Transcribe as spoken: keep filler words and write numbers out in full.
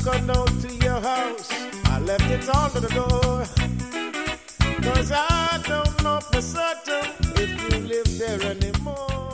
gone out to your house. I left it under the door. Cause I don't know for certain if you live there anymore.